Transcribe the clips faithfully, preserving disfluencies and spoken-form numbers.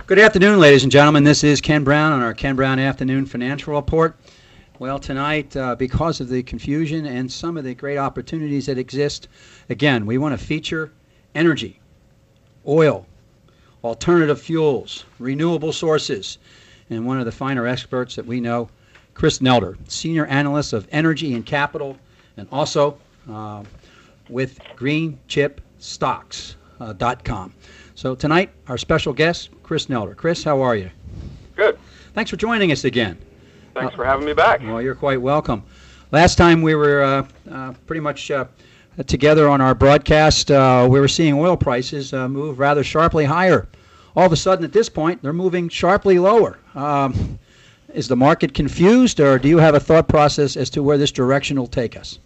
Good afternoon, ladies and gentlemen. This is Ken Brown on our Ken Brown Afternoon Financial Report. Well, tonight, uh, because of the confusion and some of the great opportunities that exist, again, we want to feature energy, oil, alternative fuels, renewable sources, and one of the finer experts that we know, Chris Nelder, Senior Analyst of Energy and Capital, and also uh, with green chip stocks dot com. So tonight, our special guest, Chris Nelder. Chris, how are you? Good. Thanks for joining us again. Thanks uh, for having me back. Well, you're quite welcome. Last time we were uh, uh, pretty much uh, together on our broadcast, uh, we were seeing oil prices uh, move rather sharply higher. All of a sudden, at this point, they're moving sharply lower. Um, is the market confused, or do you have a thought process as to where this direction will take us?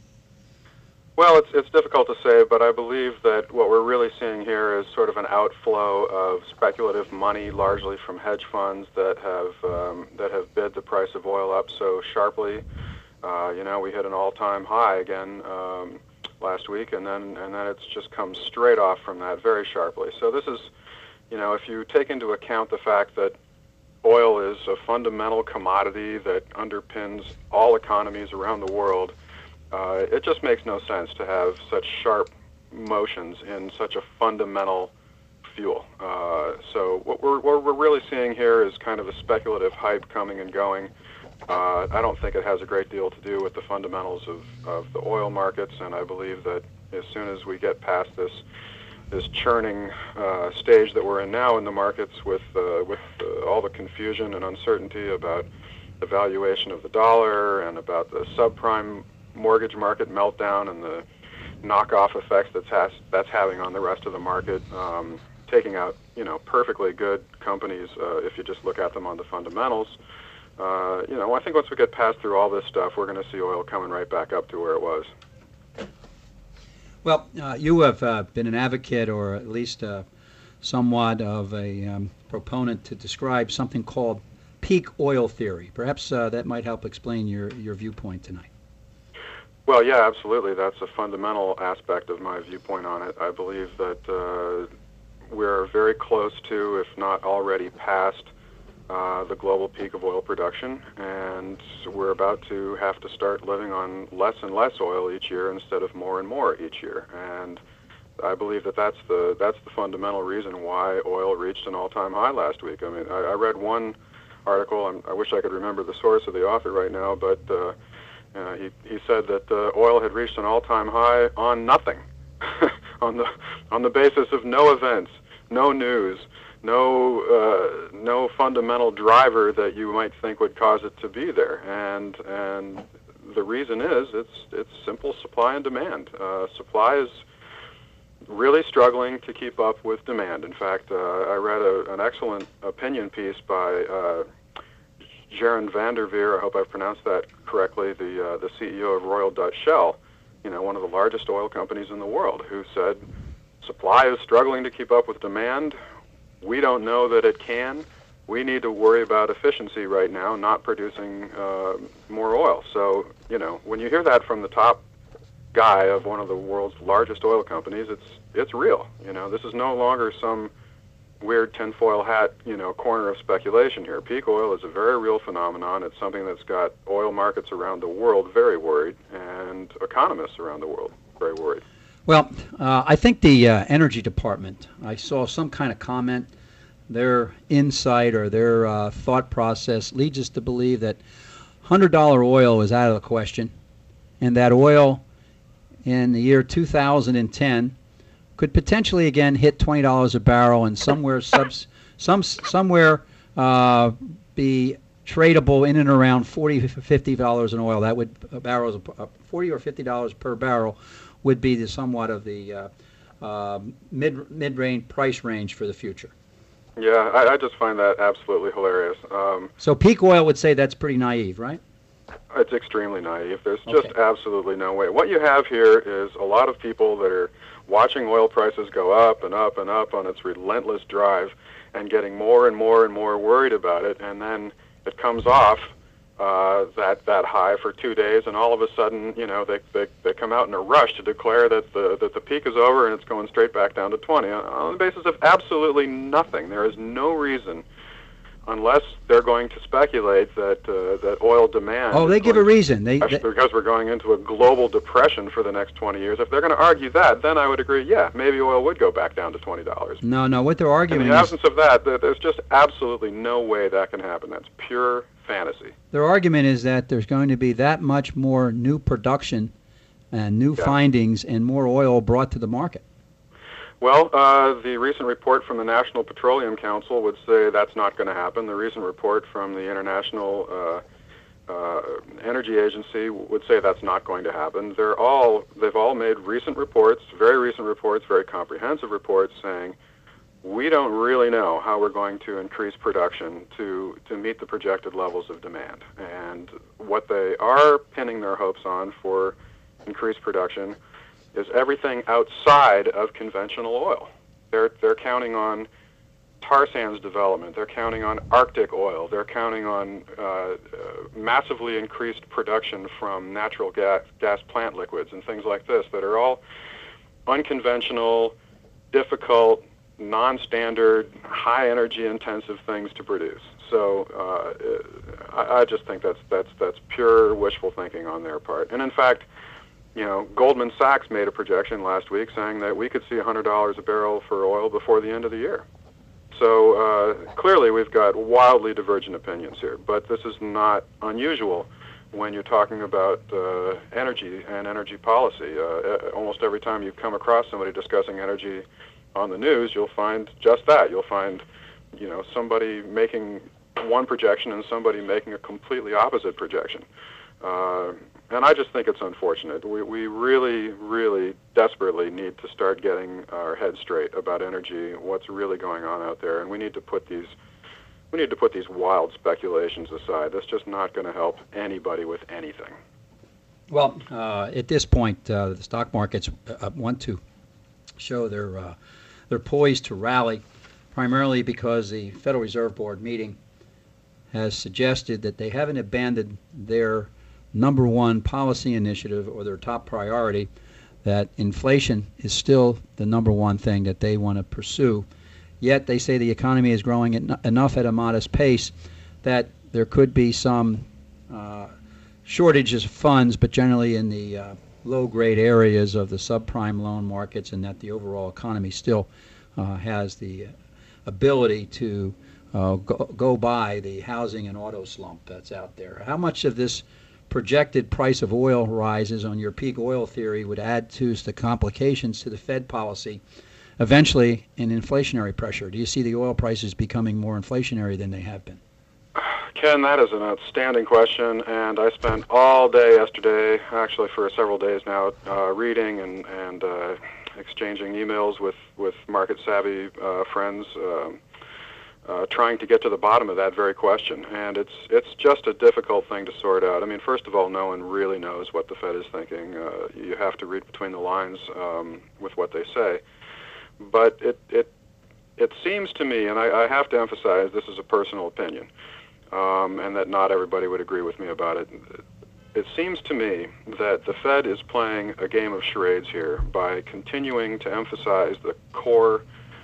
Well, it's it's difficult to say, but I believe that what we're really seeing here is sort of an outflow of speculative money, largely from hedge funds that have um, that have bid the price of oil up so sharply. Uh, you know, we hit an all-time high again um, last week, and then and then it's just come straight off from that very sharply. So this is, you know, if you take into account the fact that oil is a fundamental commodity that underpins all economies around the world. Uh, it just makes no sense to have such sharp motions in such a fundamental fuel. Uh, so what we're, what we're really seeing here is kind of a speculative hype coming and going. Uh, I don't think it has a great deal to do with the fundamentals of, of the oil markets, and I believe that as soon as we get past this this churning uh, stage that we're in now in the markets with, uh, with uh, all the confusion and uncertainty about the valuation of the dollar and about the subprime mortgage market meltdown and the knockoff effects that's has, that's having on the rest of the market, um, taking out you know perfectly good companies uh, if you just look at them on the fundamentals. Uh, you know, I think once we get past through all this stuff, we're going to see oil coming right back up to where it was. Well, uh, you have uh, been an advocate, or at least uh, somewhat of a um, proponent to describe something called peak oil theory. Perhaps uh, that might help explain your, your viewpoint tonight. Well, yeah, absolutely. That's a fundamental aspect of my viewpoint on it. I believe that uh, we're very close to, if not already past, uh, the global peak of oil production, and we're about to have to start living on less and less oil each year instead of more and more each year. And I believe that that's the that's the fundamental reason why oil reached an all-time high last week. I mean, I, I read one article, and I wish I could remember the source of the author right now, but uh, Uh, he, he said that uh, oil had reached an all-time high on nothing, on the on the basis of no events, no news, no uh, no fundamental driver that you might think would cause it to be there. And and the reason is it's it's simple supply and demand. Uh, supply is really struggling to keep up with demand. In fact, uh, I read a, an excellent opinion piece by Uh, Jaron van der Veer, I hope I've pronounced that correctly, the uh, the C E O of Royal Dutch Shell, you know, one of the largest oil companies in the world, who said, supply is struggling to keep up with demand. We don't know that it can. We need to worry about efficiency right now, not producing uh, more oil. So, you know, when you hear that from the top guy of one of the world's largest oil companies, it's it's real. You know, this is no longer some weird tinfoil hat, you know, corner of speculation here. Peak oil is a very real phenomenon. It's something that's got oil markets around the world very worried, and economists around the world very worried. Well, uh, I think the uh, Energy Department, I saw some kind of comment, their insight or their uh, thought process leads us to believe that one hundred dollar oil is out of the question, and that oil in the year two thousand ten could potentially again hit twenty dollars a barrel and somewhere subs, some somewhere uh, be tradable in and around forty, fifty dollars an oil. That would uh, barrels uh, forty or fifty dollars per barrel would be the somewhat of the uh, uh, mid mid range price range for the future. Yeah, I, I just find that absolutely hilarious. Um, so peak oil would say that's pretty naive, right? It's extremely naive. There's Okay. just absolutely no way. What you have here is a lot of people that are watching oil prices go up and up and up on its relentless drive and getting more and more and more worried about it, and then it comes off uh, that that high for two days, and all of a sudden, you know, they, they they come out in a rush to declare that the that the peak is over and it's going straight back down to twenty on, on the basis of absolutely nothing. There is no reason, unless they're going to speculate that uh, that oil demand. Oh, they give a reason. They, they because we're going into a global depression for the next twenty years. If they're going to argue that, then I would agree. Yeah, maybe oil would go back down to twenty dollars. No, no. What they're arguing in the is, absence of that, there's just absolutely no way that can happen. That's pure fantasy. Their argument is that there's going to be that much more new production and new yeah. findings and more oil brought to the market. Well, uh, the recent report from the National Petroleum Council would say that's not going to happen. The recent report from the International uh, uh, Energy Agency would say that's not going to happen. They're all, they've all made recent reports, very recent reports, very comprehensive reports saying we don't really know how we're going to increase production to, to meet the projected levels of demand. And what they are pinning their hopes on for increased production is everything outside of conventional oil. They're, they're counting on tar sands development. They're counting on Arctic oil. They're counting on uh, uh, massively increased production from natural gas, gas plant liquids and things like this that are all unconventional, difficult, non-standard, high-energy intensive things to produce. So uh, I, I just think that's that's that's pure wishful thinking on their part. And in fact, you know, Goldman Sachs made a projection last week saying that we could see one hundred dollars a barrel for oil before the end of the year. So uh, clearly we've got wildly divergent opinions here, but this is not unusual when you're talking about uh, energy and energy policy. Uh, almost every time you come across somebody discussing energy on the news, you'll find just that. You'll find, you know, somebody making one projection and somebody making a completely opposite projection. Uh, and I just think it's unfortunate. We, we really, really desperately need to start getting our heads straight about energy, what's really going on out there, and we need to put these we need to put these wild speculations aside. That's just not going to help anybody with anything. Well, uh, at this point, uh, the stock markets uh, want to show their uh, they're poised to rally, primarily because the Federal Reserve Board meeting has suggested that they haven't abandoned their number one policy initiative or their top priority, that inflation is still the number one thing that they want to pursue. Yet they say the economy is growing en- enough at a modest pace that there could be some uh, shortages of funds, but generally in the uh, low-grade areas of the subprime loan markets, and that the overall economy still uh, has the ability to uh, go, go by the housing and auto slump that's out there. How much of this projected price of oil rises on your peak oil theory would add to the complications to the Fed policy, eventually in inflationary pressure? Do you see the oil prices becoming more inflationary than they have been? Ken, that is an outstanding question, and I spent all day yesterday, actually for several days now, uh, reading and, and uh, exchanging emails with, with market-savvy uh, friends, uh, uh, trying to get to the bottom of that very question. And it's it's just a difficult thing to sort out. I mean, first of all, no one really knows what the Fed is thinking. Uh, you have to read between the lines um, with what they say. But it, it, it seems to me, and I, I have to emphasize this is a personal opinion, Um, and that not everybody would agree with me about it. It seems to me that the Fed is playing a game of charades here by continuing to emphasize the core,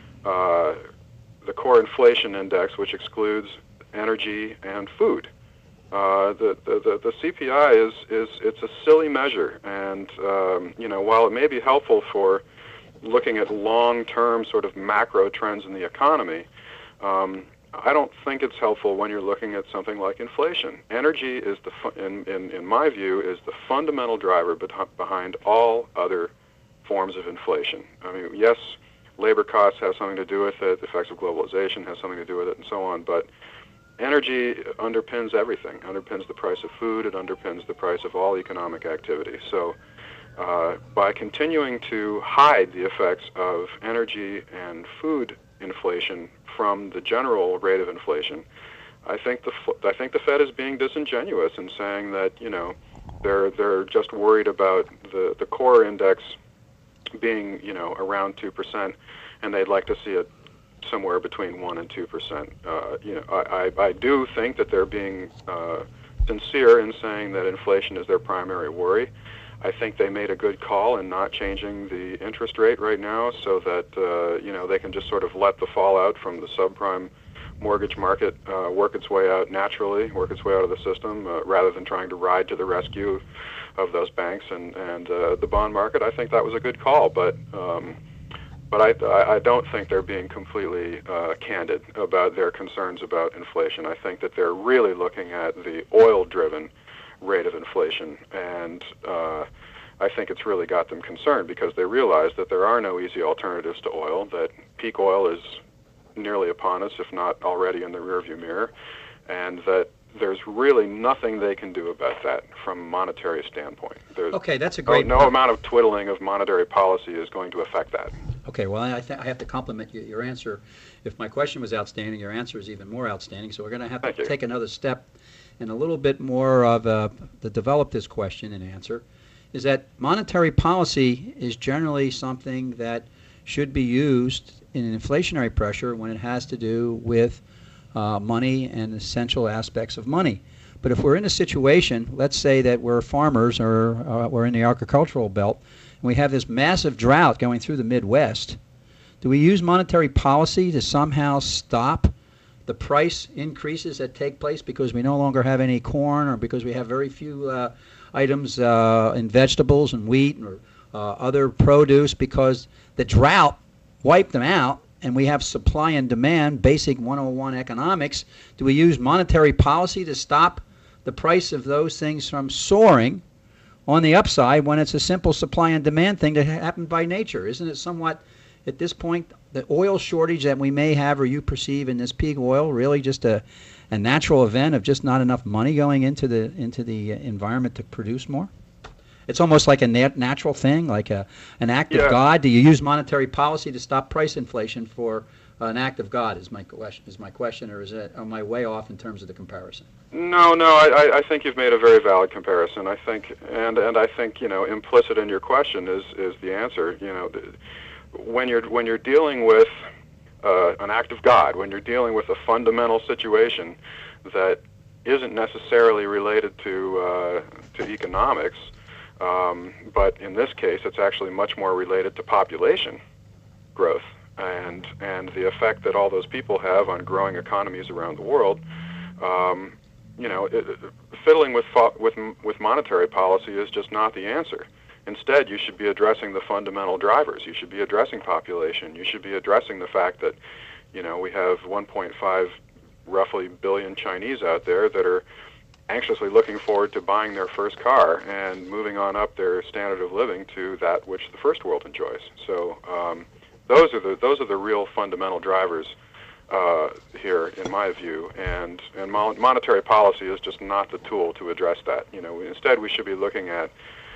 uh, the core inflation index, which excludes energy and food. Uh, the, the, the, the C P I is, is it's a silly measure, and um, you know, while it may be helpful for looking at long-term sort of macro trends in the economy, um, I don't think it's helpful when you're looking at something like inflation. Energy is the, fu- in, in, in my view, is the fundamental driver bet- behind all other forms of inflation. I mean, yes, labor costs have something to do with it, the effects of globalization has something to do with it, and so on, but energy underpins everything, underpins the price of food, it underpins the price of all economic activity. So uh, by continuing to hide the effects of energy and food inflation from the general rate of inflation, I think the I think the Fed is being disingenuous in saying that, you know, they're they're just worried about the, the core index being, you know, around two percent, and they'd like to see it somewhere between one and two percent. Uh, you know, I, I I do think that they're being uh, sincere in saying that inflation is their primary worry. I think they made a good call in not changing the interest rate right now, so that uh, you know they can just sort of let the fallout from the subprime mortgage market uh, work its way out naturally, work its way out of the system, uh, rather than trying to ride to the rescue of those banks and and uh, the bond market. I think that was a good call, but um, but I I don't think they're being completely uh, candid about their concerns about inflation. I think that they're really looking at the oil-driven rate of inflation, and uh, I think it's really got them concerned because they realize that there are no easy alternatives to oil, that peak oil is nearly upon us, if not already in the rearview mirror, and that there's really nothing they can do about that from a monetary standpoint. There's Okay, that's a great no, no point. amount of twiddling of monetary policy is going to affect that. Okay, well, I, th- I have to compliment you, your answer. If my question was outstanding, your answer is even more outstanding. So we're going to have Thank to you. take another step and a little bit more of a, to develop this question and answer, is that monetary policy is generally something that should be used in inflationary pressure when it has to do with uh, money and essential aspects of money. But if we're in a situation, let's say that we're farmers or uh, we're in the agricultural belt, and we have this massive drought going through the Midwest, do we use monetary policy to somehow stop the price increases that take place because we no longer have any corn or because we have very few uh, items uh, in vegetables and wheat or uh, other produce because the drought wiped them out and we have supply and demand, basic one oh one economics? Do we use monetary policy to stop the price of those things from soaring on the upside when it's a simple supply and demand thing that happened by nature? Isn't it somewhat, at this point, the oil shortage that we may have or you perceive in this peak oil really just a, a natural event of just not enough money going into the into the environment to produce more? It's almost like a nat- natural thing, like a, an act Yeah. of God. Do you use monetary policy to stop price inflation for an act of God is my question, is my question, or is it, am I way off in terms of the comparison? No, no, I, I think you've made a very valid comparison. I think, and and I think you know, implicit in your question is is the answer. You know, when you're when you're dealing with uh, an act of God, when you're dealing with a fundamental situation that isn't necessarily related to uh, to economics, um, but in this case, it's actually much more related to population growth and and the effect that all those people have on growing economies around the world. Um, you know, it, it, fiddling with fo- with with monetary policy is just not the answer. Instead, you should be addressing the fundamental drivers. You should be addressing population. You should be addressing the fact that, you know, we have one point five roughly billion Chinese out there that are anxiously looking forward to buying their first car and moving on up their standard of living to that which the first world enjoys. So um, those are the those are the real fundamental drivers uh, here, in my view. And and mon- monetary policy is just not the tool to address that. You know, instead we should be looking at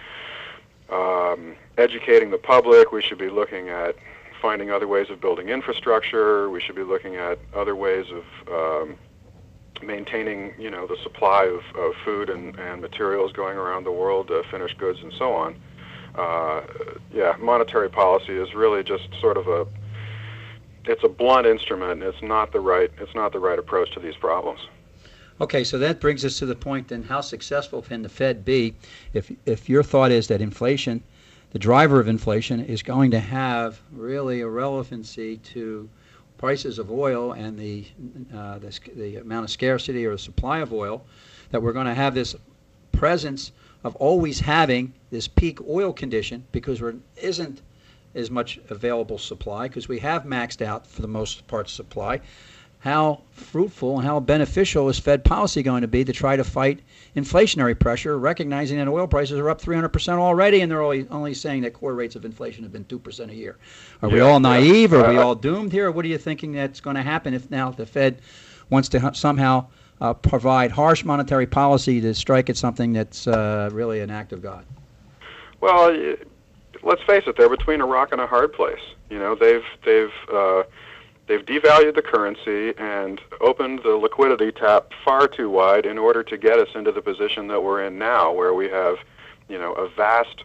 um, educating the public. We should be looking at finding other ways of building infrastructure. We should be looking at other ways of um, maintaining, you know, the supply of, of food and, and materials going around the world, uh, finished goods and so on. Uh, yeah, monetary policy is really just sort of a, it's a blunt instrument. It's not the right, it's not the right approach to these problems. Okay, so that brings us to the point then, how successful can the Fed be if if your thought is that inflation, the driver of inflation, is going to have really a relevancy to prices of oil and the, uh, the the amount of scarcity or the supply of oil, that we're going to have this presence of always having this peak oil condition because there isn't as much available supply because we have maxed out for the most part supply. How fruitful and how beneficial is Fed policy going to be to try to fight inflationary pressure, recognizing that oil prices are up three hundred percent already and they're only, only saying that core rates of inflation have been two percent a year? Are we Yeah, all naive? yeah. Are we Uh, all doomed here? What are you thinking that's going to happen if now the Fed wants to h- somehow uh, provide harsh monetary policy to strike at something that's uh, really an act of God? Well, y- let's face it, they're between a rock and a hard place. You know, they've they've uh, they've devalued the currency and opened the liquidity tap far too wide in order to get us into the position that we're in now, where we have, you know, a vast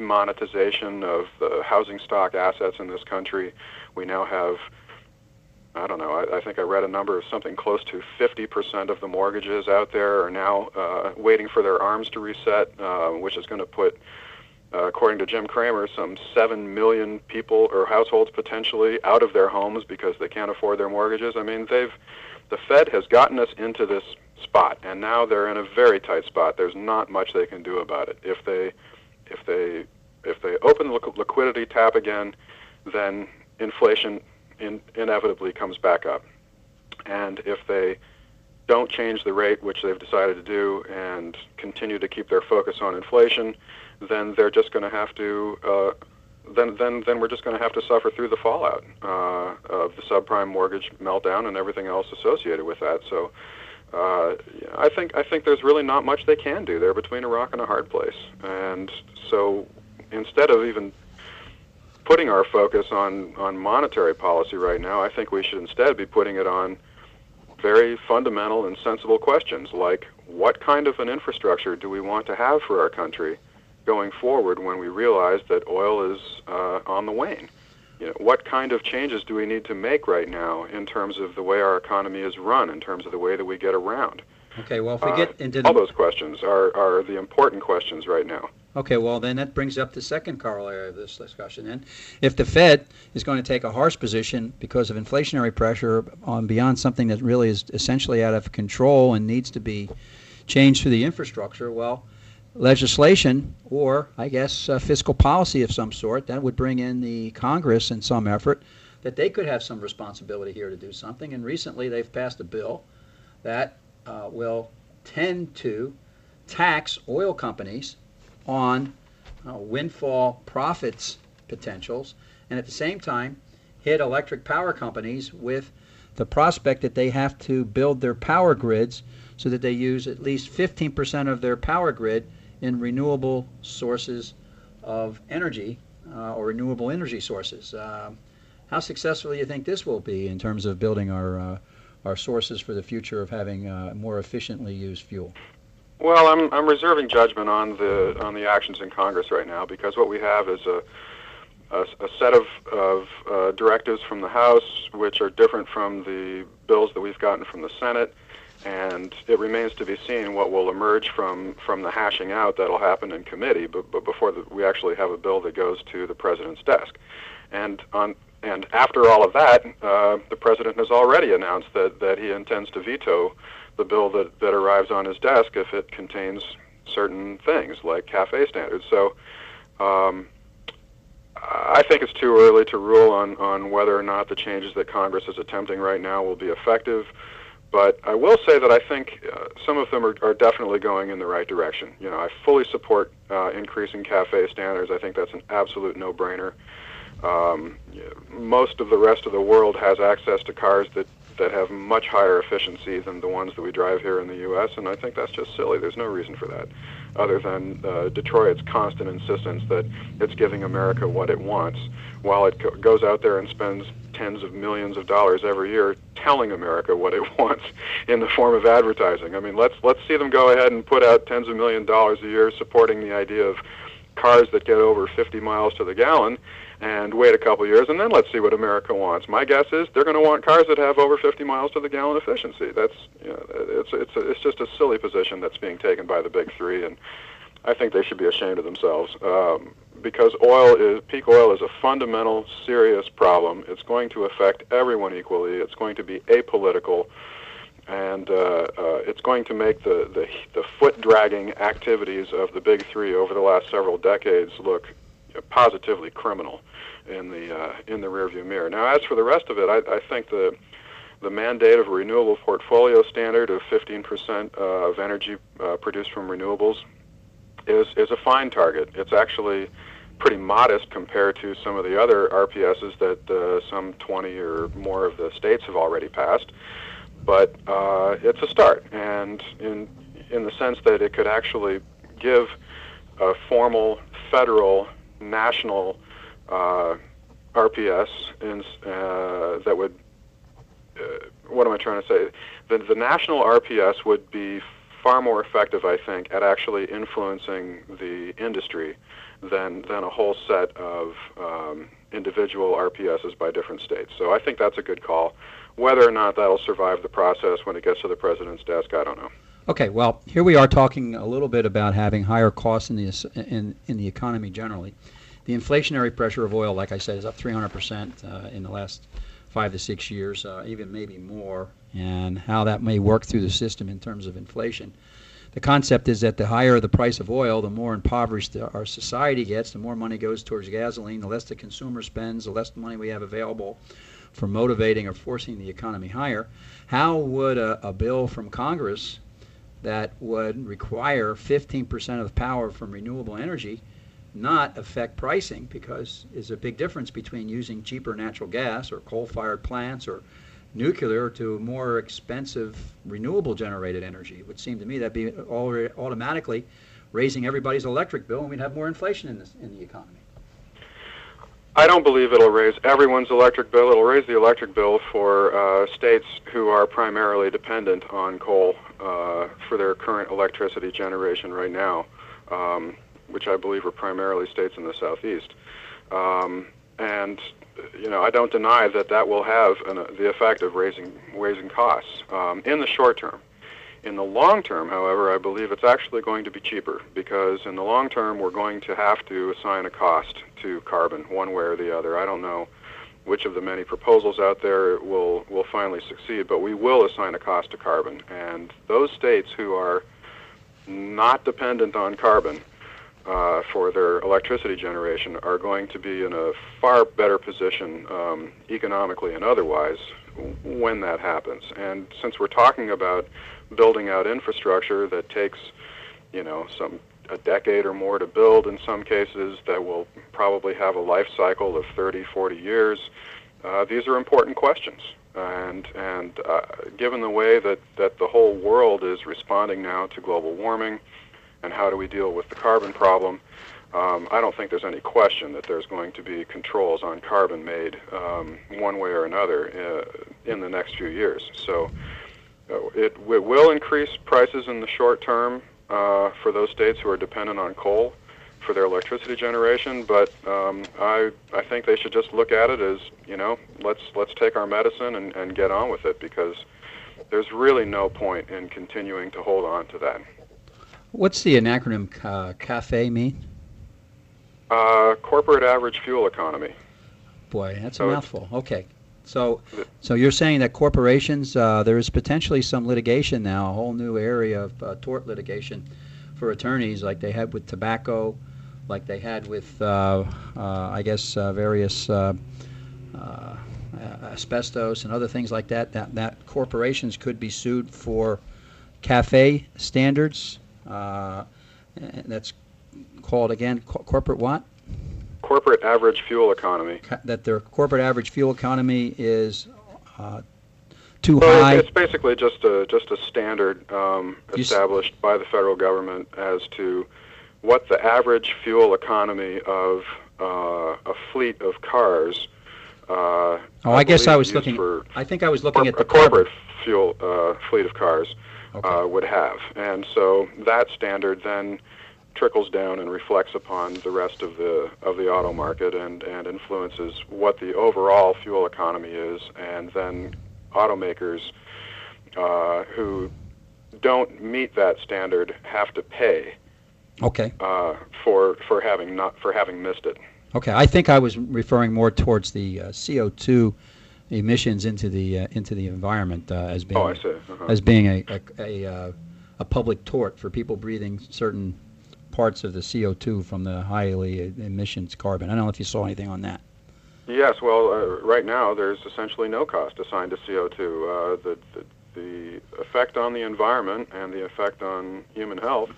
remonetization of the housing stock assets in this country. We now have I don't know, I, I think I read a number of something close to fifty percent of the mortgages out there are now uh, waiting for their arms to reset, uh, which is going to put, uh, according to Jim Cramer, some seven million people or households potentially out of their homes because they can't afford their mortgages. I mean, they've, the Fed has gotten us into this spot, and now they're in a very tight spot. There's not much they can do about it. If they, if they, if they open the liquidity tap again, then inflation in, inevitably comes back up. And if they don't change the rate, which they've decided to do, and continue to keep their focus on inflation, then they're just going to have to, uh, then, then, then we're just going to have to suffer through the fallout uh, of the subprime mortgage meltdown and everything else associated with that. So uh, I think I think there's really not much they can do. They're between a rock and a hard place. And so instead of even putting our focus on, on monetary policy right now, I think we should instead be putting it on very fundamental and sensible questions like, what kind of an infrastructure do we want to have for our country going forward when we realize that oil is uh, on the wane? You know, what kind of changes do we need to make right now in terms of the way our economy is run, in terms of the way that we get around? Okay, well, if we Uh, get into the... all those questions are, are the important questions right now. Okay, well, then that brings up the second corollary of this discussion. And if the Fed is going to take a harsh position because of inflationary pressure on beyond something that really is essentially out of control and needs to be changed through the infrastructure, well, legislation or, I guess, uh, fiscal policy of some sort, that would bring in the Congress in some effort that they could have some responsibility here to do something. And recently they've passed a bill that uh, will tend to tax oil companies on uh, windfall profits potentials, and at the same time hit electric power companies with the prospect that they have to build their power grids so that they use at least fifteen percent of their power grid in renewable sources of energy uh, or renewable energy sources. Um, how successful do you think this will be in terms of building our uh, our sources for the future of having uh, more efficiently used fuel? Well, I'm I'm reserving judgment on the on the actions in Congress right now, because what we have is a a, a set of of uh, directives from the House which are different from the bills that we've gotten from the Senate, and it remains to be seen what will emerge from from the hashing out that'll happen in committee. But but before the, we actually have a bill that goes to the president's desk, and on and after all of that, uh, the president has already announced that that he intends to veto the bill that, that arrives on his desk if it contains certain things like CAFE standards. So um, I think it's too early to rule on, on whether or not the changes that Congress is attempting right now will be effective. But I will say that I think uh, some of them are, are definitely going in the right direction. You know, I fully support uh, increasing CAFE standards. I think that's an absolute no-brainer. Um, most of the rest of the world has access to cars that that have much higher efficiency than the ones that we drive here in the U S, and I think that's just silly. There's no reason for that, other than uh, Detroit's constant insistence that it's giving America what it wants, while it co- goes out there and spends tens of millions of dollars every year telling America what it wants in the form of advertising. I mean, let's let's see them go ahead and put out tens of millions of dollars a year supporting the idea of cars that get over fifty miles to the gallon, and wait a couple years, and then let's see what America wants. My guess is they're going to want cars that have over fifty miles to the gallon efficiency. That's, you know, it's it's it's just a silly position that's being taken by the big three, and I think they should be ashamed of themselves. Um, because oil is peak oil is a fundamental, serious problem. It's going to affect everyone equally. It's going to be apolitical, and uh, uh, it's going to make the the, the foot-dragging activities of the big three over the last several decades look positively criminal in the uh, in the rearview mirror. Now, as for the rest of it, I, I think the the mandate of a renewable portfolio standard of fifteen percent uh, of energy uh, produced from renewables is is a fine target. It's actually pretty modest compared to some of the other R P Ss that uh, some twenty or more of the states have already passed, but uh, it's a start, and in in the sense that it could actually give a formal federal national uh, R P S in, uh, that would, uh, what am I trying to say? The, the national R P S would be far more effective, I think, at actually influencing the industry than than a whole set of um, individual R P Ss by different states. So I think that's a good call. Whether or not that'll survive the process when it gets to the president's desk, I don't know. Okay, well, here we are talking a little bit about having higher costs in the in, in the economy generally. The inflationary pressure of oil, like I said, is up three hundred percent uh, in the last five to six years, uh, even maybe more, and how that may work through the system in terms of inflation. The concept is that the higher the price of oil, the more impoverished our society gets, the more money goes towards gasoline, the less the consumer spends, the less money we have available for motivating or forcing the economy higher. How would a, a bill from Congress that would require fifteen percent of the power from renewable energy not affect pricing? Because there's a big difference between using cheaper natural gas or coal-fired plants or nuclear to more expensive renewable generated energy. It would seem to me that'd be already automatically raising everybody's electric bill, and we'd have more inflation in this in the economy. I don't believe it'll raise everyone's electric bill. It'll raise the electric bill for uh, states who are primarily dependent on coal uh, for their current electricity generation right now, um, which I believe are primarily states in the southeast. Um, and you know, I don't deny that that will have an, uh, the effect of raising raising costs um, in the short term. In the long term, however, I believe it's actually going to be cheaper, because in the long term we're going to have to assign a cost to carbon one way or the other. I don't know which of the many proposals out there will will finally succeed, but we will assign a cost to carbon. And those states who are not dependent on carbon Uh, for their electricity generation are going to be in a far better position um, economically and otherwise when that happens. And since we're talking about building out infrastructure that takes, you know, some a decade or more to build in some cases, that will probably have a life cycle of thirty, forty years, uh, these are important questions. And and uh, given the way that, that the whole world is responding now to global warming, and how do we deal with the carbon problem, um, I don't think there's any question that there's going to be controls on carbon made um, one way or another uh, in the next few years. So uh, it, it will increase prices in the short term uh, for those states who are dependent on coal for their electricity generation, but um, I I think they should just look at it as, you know, let's let's take our medicine and, and get on with it, because there's really no point in continuing to hold on to that. What's the acronym uh, CAFE mean? Uh, corporate average fuel economy. Boy, that's a So mouthful. Okay. So so you're saying that corporations, uh, there is potentially some litigation now, a whole new area of uh, tort litigation for attorneys, like they had with tobacco, like they had with, uh, uh, I guess, uh, various uh, uh, asbestos and other things like that, that, that corporations could be sued for CAFE standards. Uh, and that's called, again, co- corporate what? Corporate average fuel economy. Ca- that their corporate average fuel economy is uh, too Well, high. it's, it's basically just a just a standard um, You s- established by the federal government as to what the average fuel economy of uh, a fleet of cars. Uh, oh, I, guess I believe was used looking. for I think I was looking corp- at the a corporate carbon. fuel uh, fleet of cars. Okay. Uh, would have. And so that standard then trickles down and reflects upon the rest of the of the auto market and, and influences what the overall fuel economy is, and then automakers uh, who don't meet that standard have to pay Okay. uh, for for having not for having missed it. Okay. I think I was referring more towards the uh, C O two emissions into the uh, into the environment uh, as being Oh, I see. Uh-huh. as being a a, a, uh, a public tort for people breathing certain parts of the C O two from the highly emissions carbon. I don't know if you saw anything on that. Yes, well, uh, right now there's essentially no cost assigned to C O two. Uh, the, the the effect on the environment and the effect on human health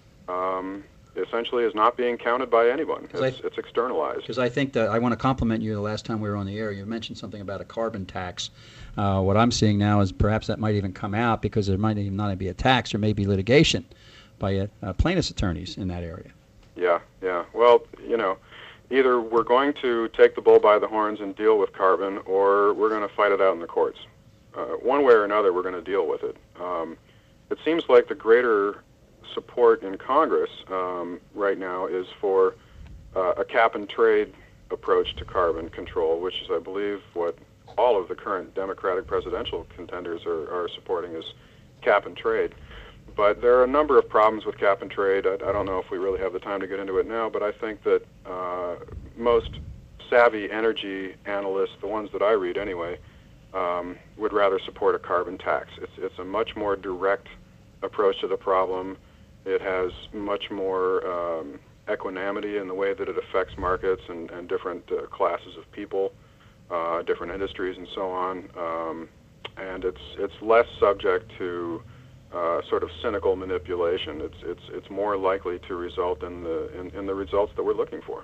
um, essentially is not being counted by anyone. It's, I, it's externalized. Because I think that I want to compliment you. The last time we were on the air, you mentioned something about a carbon tax. Uh, what I'm seeing now is perhaps that might even come out, because there might even not be a tax, there may be litigation by uh, uh, plaintiffs' attorneys in that area. Yeah, yeah. Well, you know, either we're going to take the bull by the horns and deal with carbon, or we're going to fight it out in the courts. Uh, one way or another, we're going to deal with it. Um, it seems like the greater support in Congress um, right now is for uh, a cap and trade approach to carbon control, which is, I believe, what all of the current Democratic presidential contenders are, are supporting is cap and trade. But there are a number of problems with cap and trade. I, I don't know if we really have the time to get into it now, but I think that uh, most savvy energy analysts, the ones that I read anyway, um, would rather support a carbon tax. It's, it's a much more direct approach to the problem. It has much more um, equanimity in the way that it affects markets and, and different uh, classes of people, uh, different industries, and so on. Um, and it's it's less subject to uh, sort of cynical manipulation. It's it's it's more likely to result in the in, in the results that we're looking for.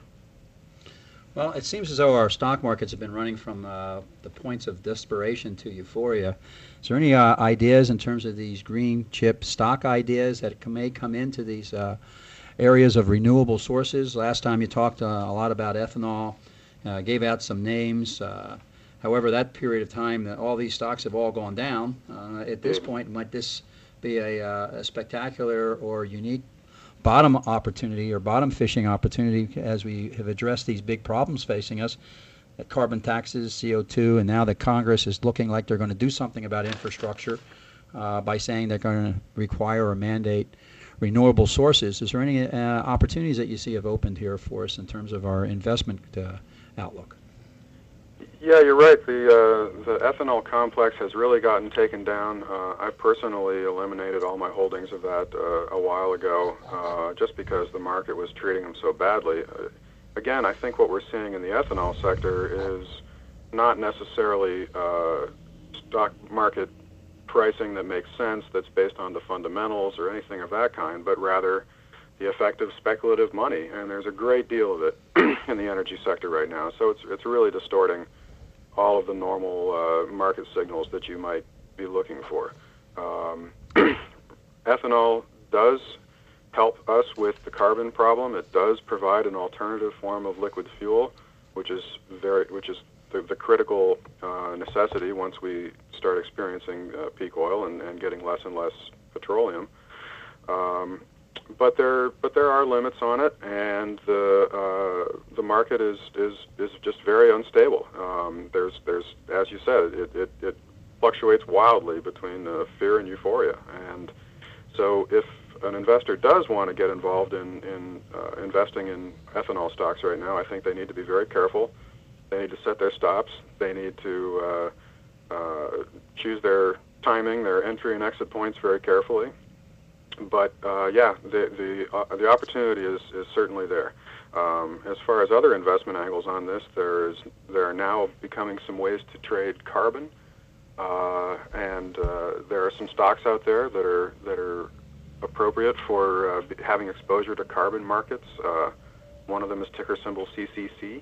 Well, it seems as though our stock markets have been running from uh, the points of desperation to euphoria. Is there any uh, ideas in terms of these green chip stock ideas that may come into these uh, areas of renewable sources? Last time you talked uh, a lot about ethanol, uh, gave out some names. Uh, however, that period of time, that all these stocks have all gone down. Uh, at this point, might this be a, uh, a spectacular or unique bottom opportunity or bottom fishing opportunity as we have addressed these big problems facing us, uh, carbon taxes, C O two, and now that Congress is looking like they're going to do something about infrastructure uh, by saying they're going to require or mandate renewable sources. Is there any uh, opportunities that you see have opened here for us in terms of our investment uh, outlook? Yeah, you're right. The uh, the ethanol complex has really gotten taken down. Uh, I personally eliminated all my holdings of that uh, a while ago, uh, just because the market was treating them so badly. Uh, again, I think what we're seeing in the ethanol sector is not necessarily uh, stock market pricing that makes sense, that's based on the fundamentals or anything of that kind, but rather the effect of speculative money. And there's a great deal of it in the energy sector right now. So it's it's really distorting all of the normal uh, market signals that you might be looking for. Um, ethanol does help us with the carbon problem. It does provide an alternative form of liquid fuel, which is very, which is the, the critical uh, necessity once we start experiencing uh, peak oil and, and getting less and less petroleum. Um, But there, but there are limits on it, and the uh, the market is, is is just very unstable. Um, there's there's as you said, it, it, it fluctuates wildly between uh, fear and euphoria. And so, if an investor does want to get involved in in uh, investing in ethanol stocks right now, I think they need to be very careful. They need to set their stops. They need to uh, uh, choose their timing, their entry and exit points very carefully. But uh, yeah, the the uh, the opportunity is, is certainly there. Um, as far as other investment angles on this, there is there are now becoming some ways to trade carbon, uh, and uh, there are some stocks out there that are that are appropriate for uh, having exposure to carbon markets. Uh, one of them is ticker symbol C C C.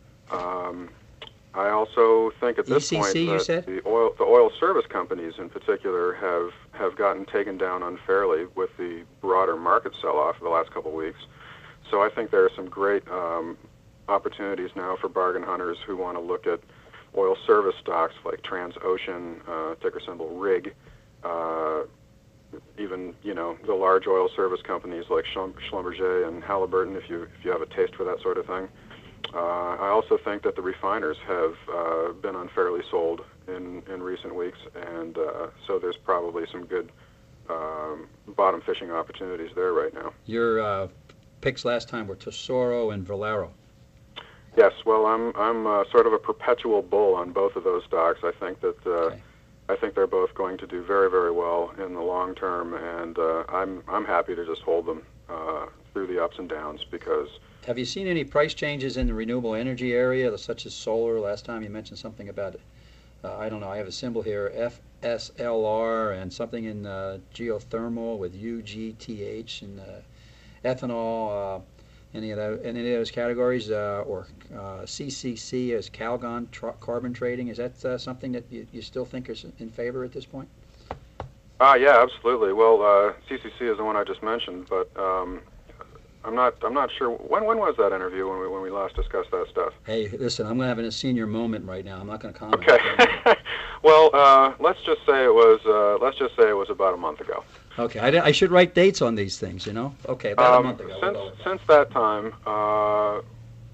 Um, I also think at this E C C, point you that said? the oil the oil service companies in particular have have gotten taken down unfairly with the broader market sell-off of the last couple of weeks. So I think there are some great um, opportunities now for bargain hunters who want to look at oil service stocks like Transocean, uh, ticker symbol R I G, uh, even you know the large oil service companies like Schlumberger and Halliburton, if you if you have a taste for that sort of thing. Uh, I also think that the refiners have uh, been unfairly sold in, in recent weeks, and uh, so there's probably some good um, bottom fishing opportunities there right now. Your uh, picks last time were Tesoro and Valero. Yes, well, I'm I'm uh, sort of a perpetual bull on both of those stocks. I think that uh, Okay. I think they're both going to do very very well in the long term, and uh, I'm I'm happy to just hold them uh, through the ups and downs because. Have you seen any price changes in the renewable energy area, such as solar? Last time you mentioned something about, uh, I don't know, I have a symbol here, F S L R, and something in uh, geothermal with U G T H and uh, ethanol, uh, any of those, any of those categories, uh, or uh, C C C as Calgon tr carbon trading. Is that uh, something that you, you still think is in favor at this point? Ah, yeah, absolutely. Well, uh, C C C is the one I just mentioned, but um, I'm not. I'm not sure. When when was that interview when we when we last discussed that stuff? Hey, listen, I'm having a senior moment right now. I'm not going to comment. Okay. Well, uh, let's just say it was. Uh, let's just say it was about a month ago. Okay, I, I should write dates on these things, you know. Okay, about um, a month ago. Since we'll go with that. since that time, uh,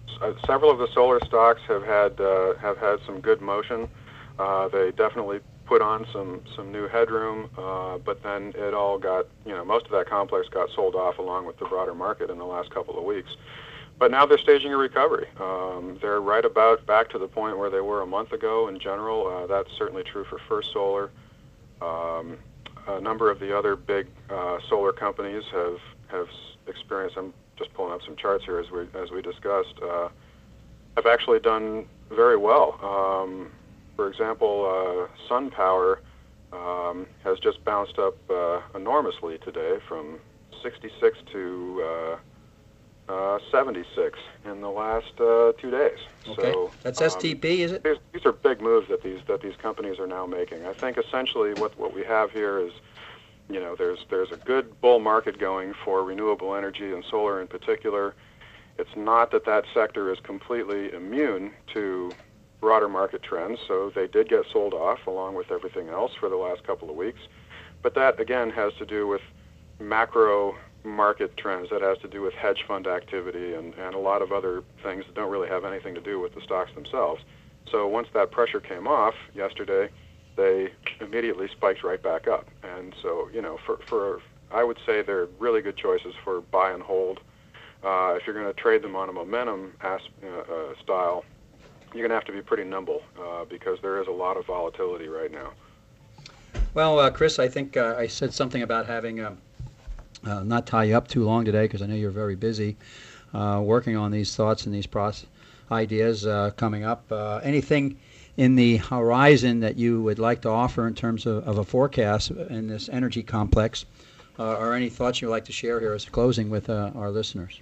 uh, several of the solar stocks have had uh, have had some good motion. Uh, they definitely put on some some new headroom, uh, but then it all got, you know, most of that complex got sold off along with the broader market in the last couple of weeks. But now they're staging a recovery. Um, they're right about back to the point where they were a month ago in general. Uh, that's certainly true for First Solar. Um, a number of the other big uh, solar companies have have experienced. I'm just pulling up some charts here as we as we discussed. Uh, have actually done very well. Um, for example, uh, SunPower um, has just bounced up uh, enormously today from sixty-six to uh, uh, seventy-six in the last uh, two days. Okay, so, that's um, S T P, is it? These, these are big moves that these that these companies are now making. I think essentially what what we have here is, you know, there's there's a good bull market going for renewable energy and solar in particular. It's not that that sector is completely immune to broader market trends, so they did get sold off along with everything else for the last couple of weeks. But that, again, has to do with macro market trends. That has to do with hedge fund activity and, and a lot of other things that don't really have anything to do with the stocks themselves. So once that pressure came off yesterday, they immediately spiked right back up. And so, you know, for, for I would say they're really good choices for buy and hold. Uh, if you're going to trade them on a momentum as, uh, uh, style, you're going to have to be pretty nimble uh, because there is a lot of volatility right now. Well, uh, Chris, I think uh, I said something about having um, uh, not tie you up too long today because I know you're very busy uh, working on these thoughts and these process ideas uh, coming up. Uh, anything in the horizon that you would like to offer in terms of, of a forecast in this energy complex, uh, or any thoughts you'd like to share here as a closing with uh, our listeners?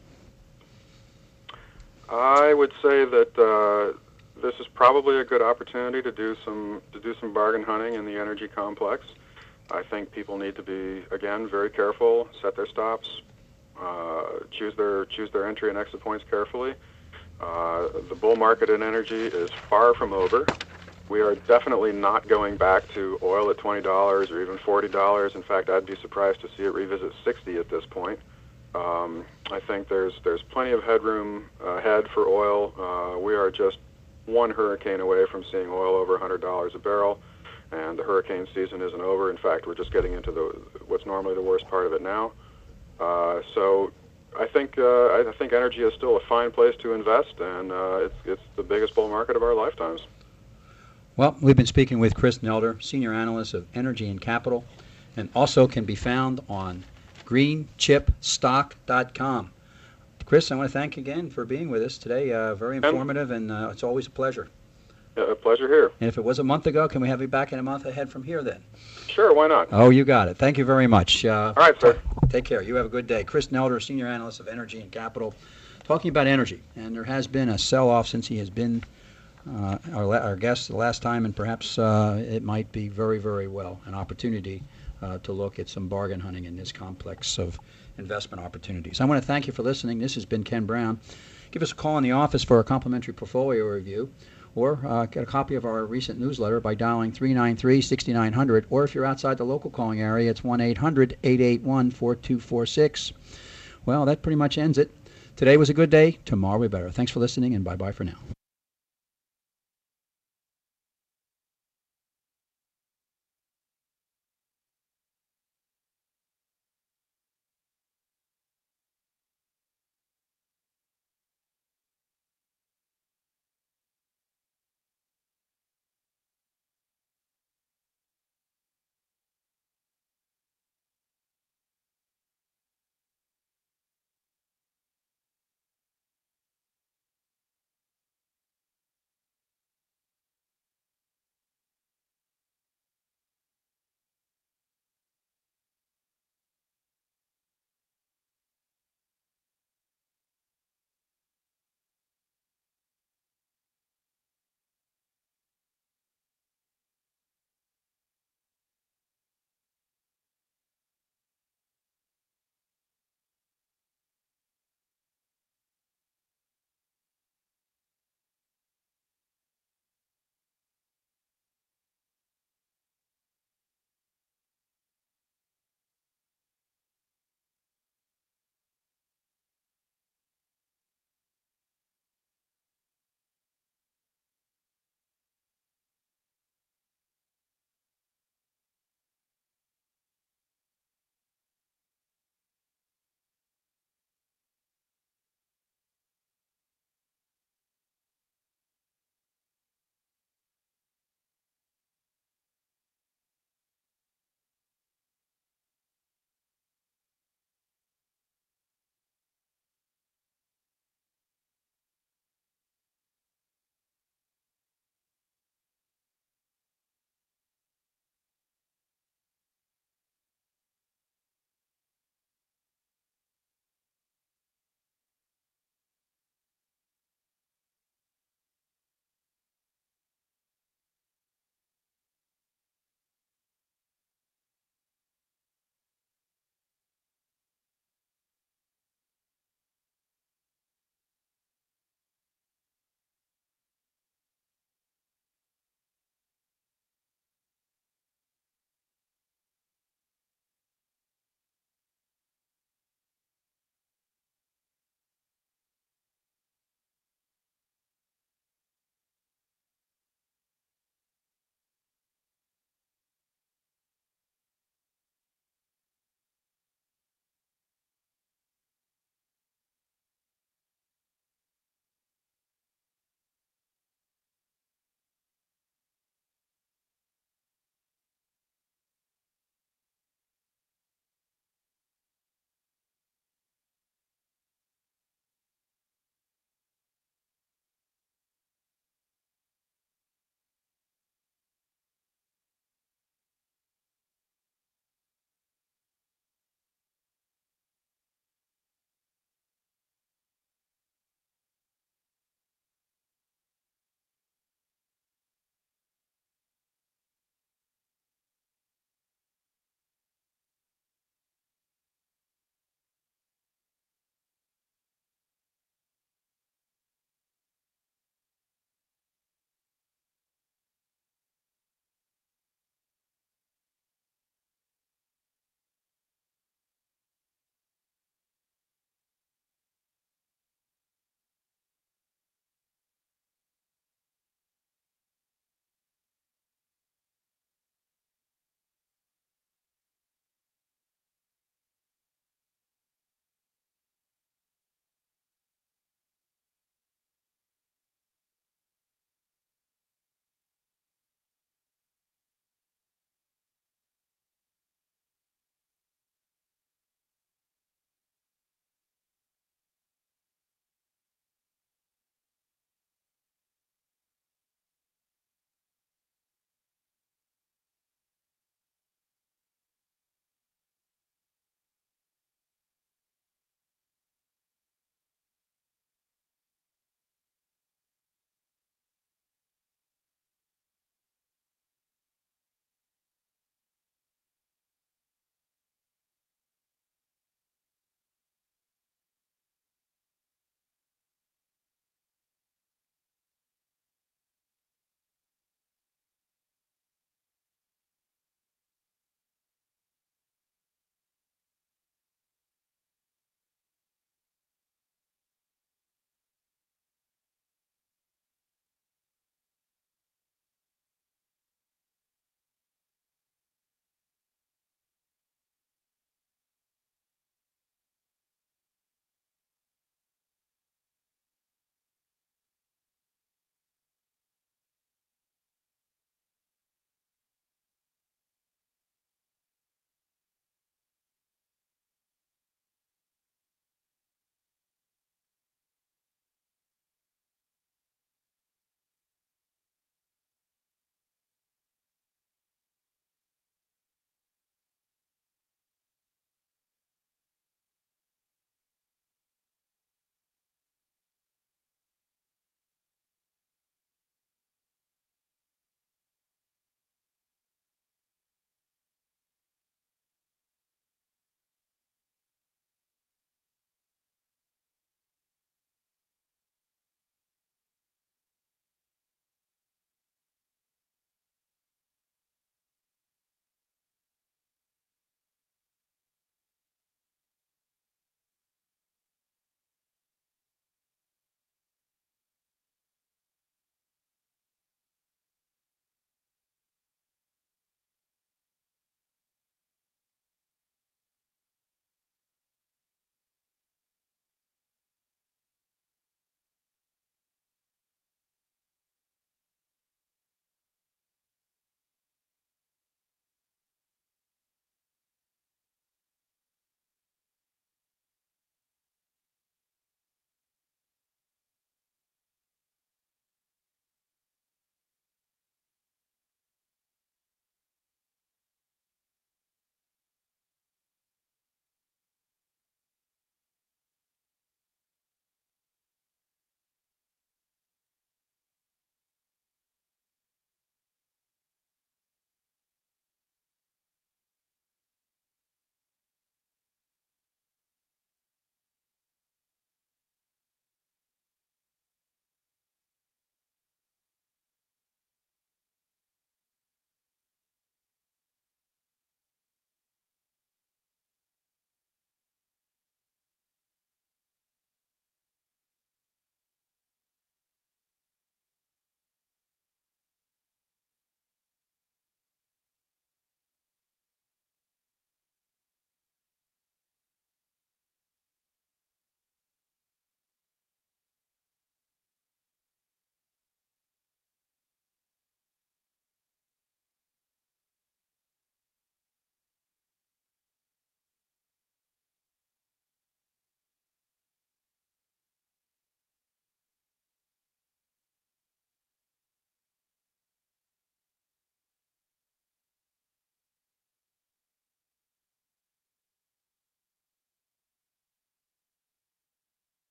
I would say that uh, this is probably a good opportunity to do some to do some bargain hunting in the energy complex. I think people need to be, again, very careful, set their stops, uh, choose their choose their entry and exit points carefully. Uh, the bull market in energy is far from over. We are definitely not going back to oil at twenty dollars or even forty dollars. In fact, I'd be surprised to see it revisit sixty at this point. Um, I think there's there's plenty of headroom ahead for oil. Uh, we are just one hurricane away from seeing oil over one hundred dollars a barrel, and the hurricane season isn't over. In fact, we're just getting into the what's normally the worst part of it now. Uh, so I think uh, I think energy is still a fine place to invest, and uh, it's it's the biggest bull market of our lifetimes. Well, we've been speaking with Chris Nelder, Senior Analyst of Energy and Capital, and also can be found on green chip stock dot com. Chris, I want to thank you again for being with us today. Uh, very informative, and uh, it's always a pleasure. Yeah, a pleasure here. And if it was a month ago, can we have you back in a month ahead from here then? Sure, why not? Oh, you got it. Thank you very much. Uh, All right, sir. Take care. You have a good day. Chris Nelder, Senior Analyst of Energy and Capital, talking about energy. And there has been a sell-off since he has been uh, our, our guest the last time, and perhaps uh, it might be very, very well an opportunity uh, to look at some bargain hunting in this complex of investment opportunities. I want to thank you for listening. This has been Ken Brown. Give us a call in the office for a complimentary portfolio review, or uh, get a copy of our recent newsletter by dialing three nine three, six nine zero zero, or if you're outside the local calling area, it's one eight hundred, eight eight one, four two four six. Well, that pretty much ends it. Today was a good day. Tomorrow will be better. Thanks for listening, and bye-bye for now.